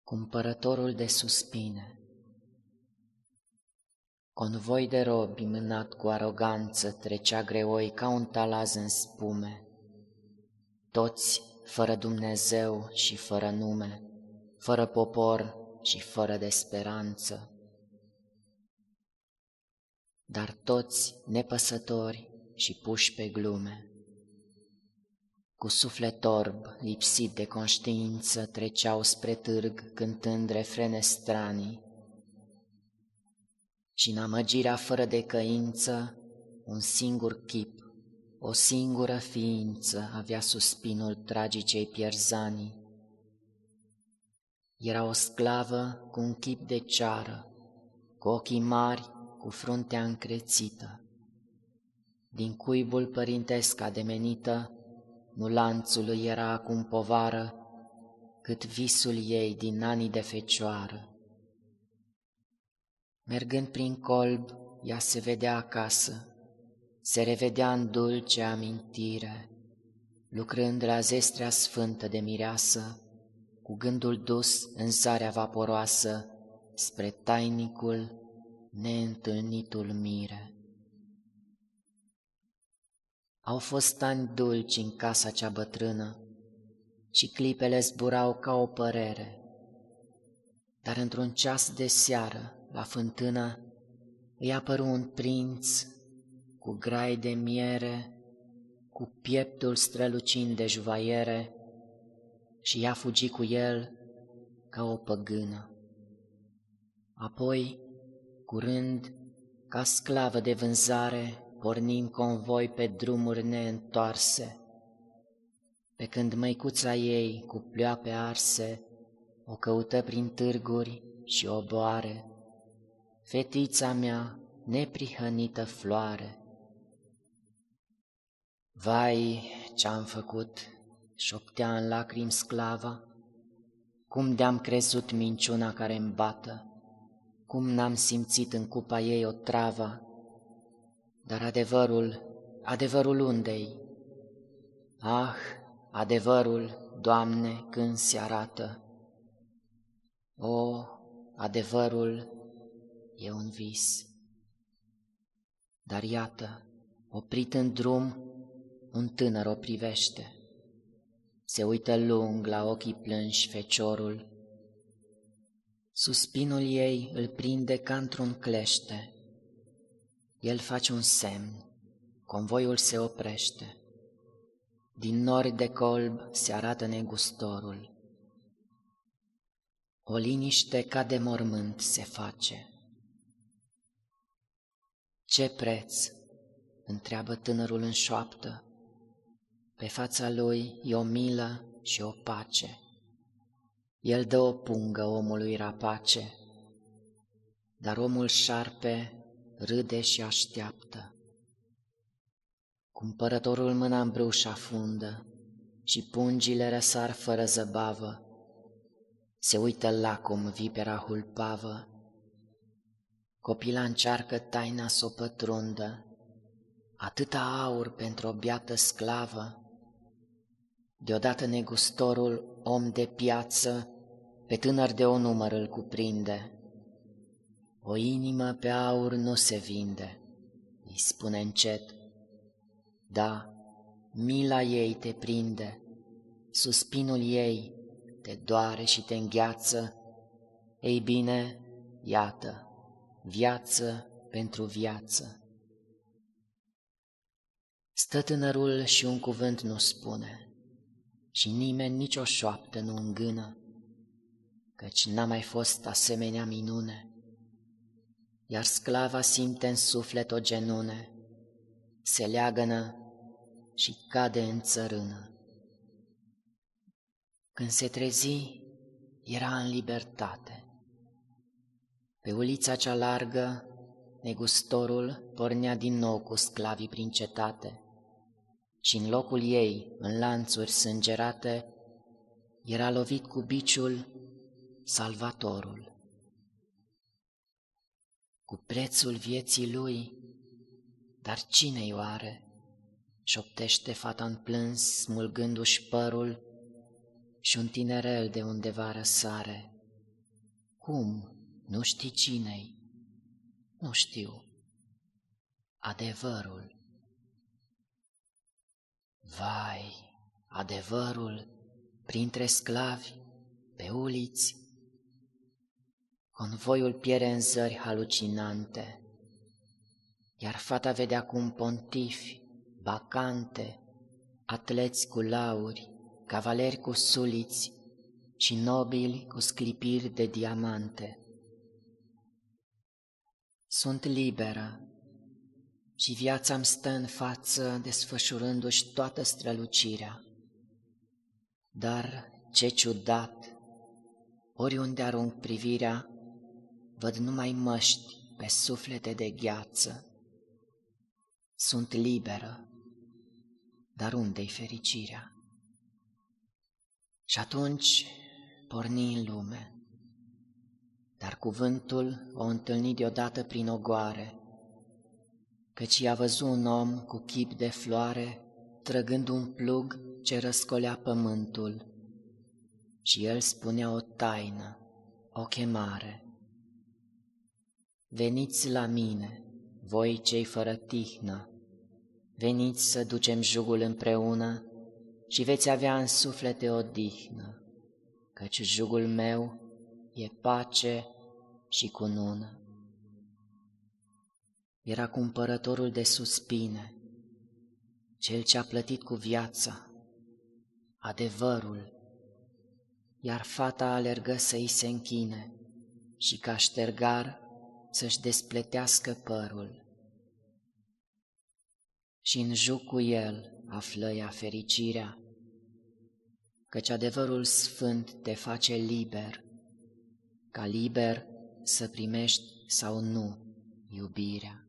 Cumpărătorul de suspine. Convoi de robi mânat cu aroganță trecea greoi ca un talaz în spume, toți fără Dumnezeu și fără nume, fără popor și fără de speranță. Dar toți nepăsători și puși pe glume, cu suflet orb, lipsit de conștiință, treceau spre târg cântând refrene stranii. Și în amăgirea fără de căință, un singur chip, o singură ființă avea suspinul tragicei pierzanii. Era o sclavă cu un chip de ceară, cu ochii mari, cu fruntea încrețită. Din cuibul părintesc ademenită, nu lanțul îi era acum povară, cât visul ei din anii de fecioară. Mergând prin colb, ea se vedea acasă, se revedea în dulce amintire, lucrând la zestrea sfântă de mireasă, cu gândul dus în zarea vaporoasă, spre tainicul, neîntâlnitul mire. Au fost ani dulci în casa cea bătrână și clipele zburau ca o părere, dar într-un ceas de seară, la fântână, îi apăru un prinț cu grai de miere, cu pieptul strălucind de juvaiere, și ea fugi cu el ca o păgână. Apoi, curând, ca sclavă de vânzare, porni în convoi pe drumuri neîntoarse, pe când măicuța ei, cu pleoape arse, o căută prin târguri și oboare, fetița mea, neprihănită floare. Vai, ce-am făcut, șoptea în lacrimi sclava, cum de-am crezut minciuna care-mi bată, cum n-am simțit în cupa ei o travă, dar adevărul unde-i? Ah, adevărul, Doamne, când se arată? O, adevărul e un vis. Dar iată, oprit în drum, un tânăr o privește. Se uită lung la ochii plânși feciorul. Suspinul ei îl prinde ca într-un clește. El face un semn, convoiul se oprește. Din nori de colb se arată negustorul. O liniște ca de mormânt se face. Ce preț? Întreabă tânărul în șoaptă. Pe fața lui e o milă și o pace. El dă o pungă omului rapace, dar omul șarpe râde și așteaptă. Cumpărătorul mâna în brâuș afundă și pungile răsar fără zăbavă. Se uită lacom vipera hulpavă. Copila încearcă taina s-o pătrundă, atâta aur pentru o biată sclavă. Deodată negustorul, om de piață, pe tânăr de o număr îl cuprinde. O inimă pe aur nu se vinde, îi spune încet. Da, mila ei te prinde, suspinul ei te doare și te îngheață. Ei bine, iată, viață pentru viață. Stă tânărul și un cuvânt nu spune, și nimeni nici o șoaptă nu îngână, căci n-a mai fost asemenea minune. Iar sclava simte în suflet o genune, se leagănă și cade în țărână. Când se trezi, era în libertate. Pe ulița cea largă, negustorul pornea din nou cu sclavii prin cetate și în locul ei, în lanțuri sângerate, era lovit cu biciul Salvatorul. Cu prețul vieții lui, dar cine-i oare? Șoptește fata în plâns, smulgându-și părul, și un tinerel de undeva răsare. Cum? Nu știi cine-i? Nu știu. Adevărul. Vai, adevărul printre sclavi, pe uliți. Convoiul piere în zări halucinante, iar fata vedea cum pontifi, bacante, atleți cu lauri, cavaleri cu suliți și nobili cu sclipiri de diamante. Sunt liberă și viața-mi stă în față, desfășurându-și toată strălucirea. Dar ce ciudat, oriunde arunc privirea, văd numai măști pe suflete de gheață. Sunt liberă, dar unde-i fericirea? Și atunci porni în lume, dar cuvântul o întâlni deodată prin ogoare, căci i-a văzut un om cu chip de floare, trăgând un plug ce răscolea pământul, și el spunea o taină, o chemare. Veniți la mine, voi cei fără tihnă, veniți să ducem jugul împreună și veți avea în suflete odihnă, căci jugul meu e pace și cunună. Era cumpărătorul de suspine, cel ce a plătit cu viața, adevărul, iar fata alergă să-i se închine și ca ștergar să-și despletească părul. Și în jug cu el află ea fericirea, căci adevărul sfânt te face liber, ca liber să primești sau nu iubirea.